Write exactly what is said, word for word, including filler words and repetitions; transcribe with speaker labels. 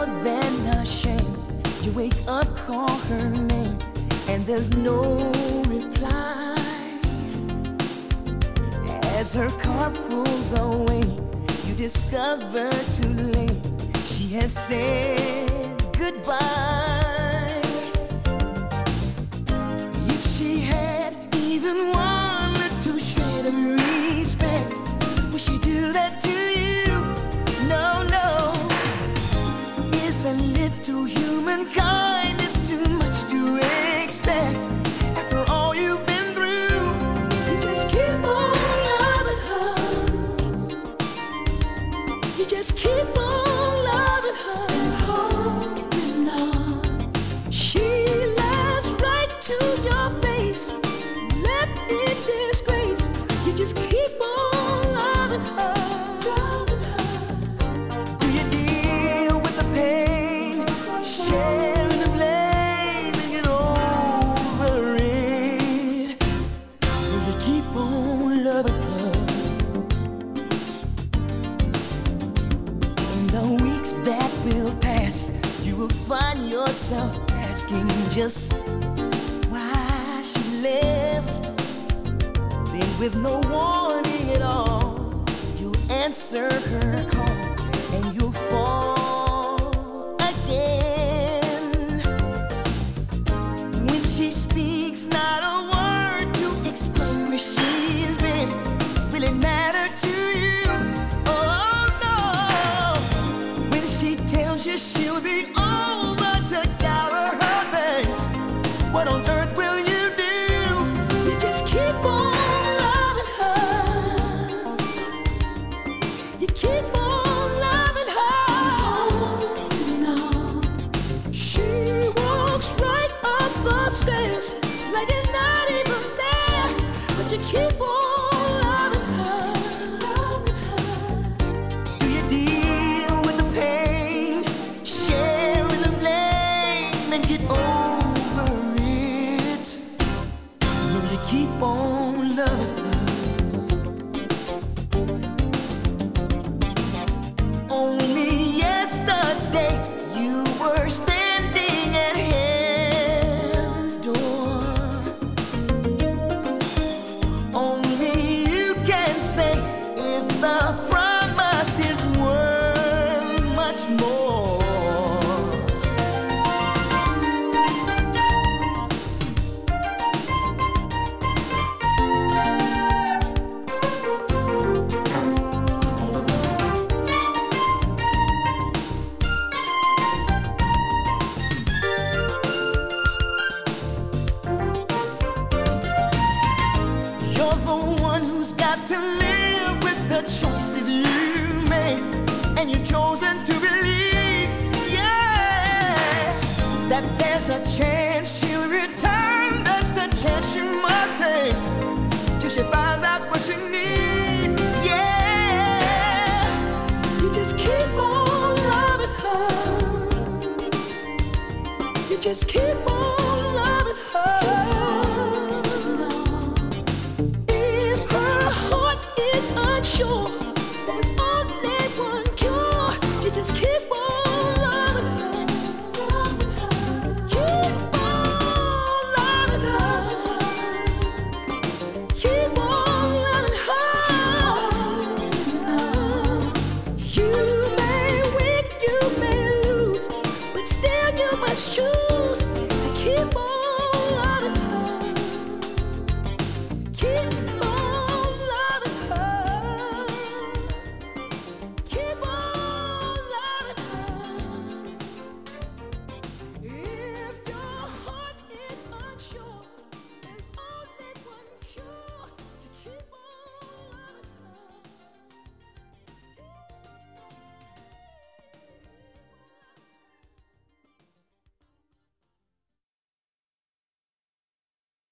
Speaker 1: more than ashamed. You wake up, call her name, and there's no reply. As her car pulls away, you discover too late she has said goodbye. If she had even one little shred of respect, would she do that to you? No, no. Is a little human kindness too much to expect? After all you've been through, you just keep on loving her. You just keep on loving her and holding on. She laughs right to your face, left in disgrace. You just keep on loving her. Loving her. Do you deal with the pain, sharing the blame, and get over it? Will you keep on loving her? In the weeks that will pass, you will find yourself asking just why she left. Then with no warning at all, you'll answer her call and you'll fall again. When she speaks not a word to explain where she's been, will it matter to you? Oh no. When she tells you she'll be over to gather her things, what on earth will you do? You just keep on loving her. You keep on loving her. No. She walks right up the stairs like you're not even there, but you keep on loving her. Loving her. Do you deal with the pain, sharing the blame, and get over it? Will you keep on loving her? Only yesterday you were standing at heaven's door. Only you can say if the promise is worth much more. You're the one who's got to live with the choices you made, and you've chosen to believe, yeah, that there's a chance she'll return. That's the chance she must take till she finds out what she needs, yeah. You just keep on loving her. You just keep on loving her. If her heart is unsure, there's only one cure. You just keep on loving her. Keep on loving her. Keep on loving her. You may win, you may lose, but still you must choose to keep on.